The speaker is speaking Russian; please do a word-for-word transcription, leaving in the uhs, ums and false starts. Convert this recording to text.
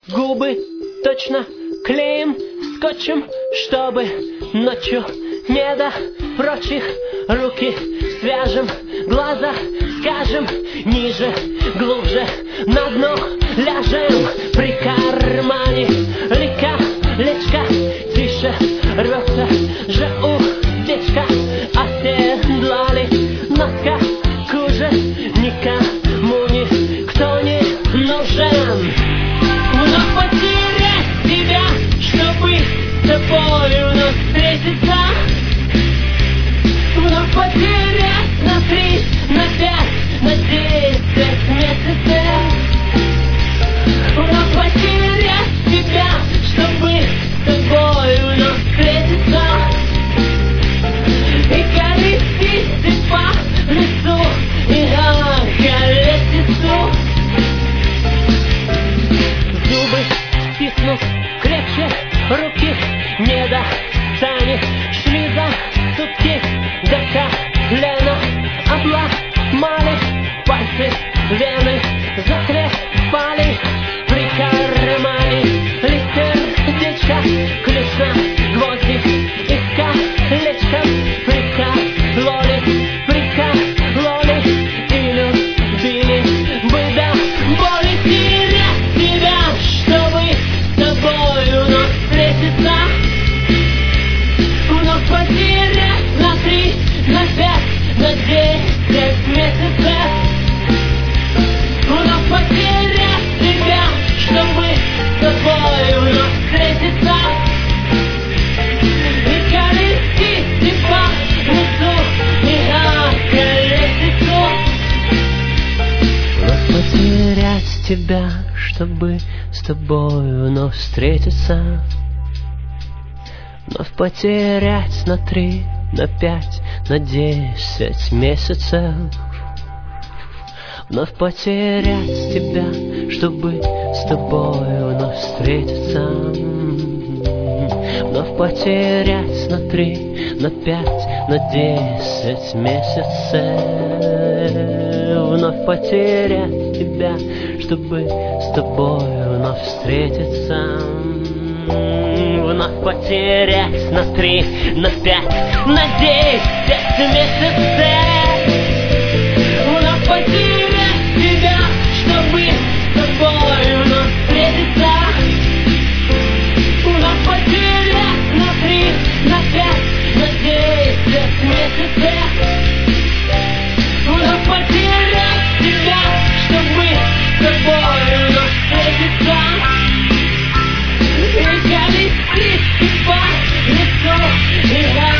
Губы точно клеим скотчем, чтобы ночью не до прочих. Руки свяжем, глаза скажем, ниже, глубже на дно ляжем. При кармане лика, лечка, тише рвется желудечка. Оседлали носка к уже никому никто не нужен. Вновь потерять тебя, чтобы с тобою вновь встретиться. Вновь потерять на три, на пять, на десять месяцев. Вновь потерять тебя, чтобы с тобою вновь встретиться. И колесить по лесу, и околесицу. Зубы стиснув крепче, руки не достанет. Шли за сутки до колена, обломали пальцы, вены затрепали. При кармане лист сердечка, ключ на гвоздик и колечко. Прикололи, прикололи и любили бы до боли. Терять тебя, чтобы с тобою вновь встретиться. Вновь потерять на три, на пять, на десять месяцев. Вновь потерять тебя, чтобы с тобою вновь встретиться. И колесить по лесу, и околесицу. Вновь потерять тебя, чтобы с тобою вновь встретиться. Вновь потерять на три, на пять, на десять месяцев. Вновь потерять тебя, чтобы с тобою вновь встретиться. Вновь потерять на три, на пять, на десять месяцев. Вновь потерять тебя, чтобы с тобою вновь встретиться. Вновь потерять на три, на пять, на десять месяцев. Вновь потерять тебя, чтобы с тобой вновь встретиться. Вновь потерять на три, на пять, на десять месяцев. Вновь потерять тебя, чтобы с тобой вновь встретиться. И колесить по лесу, и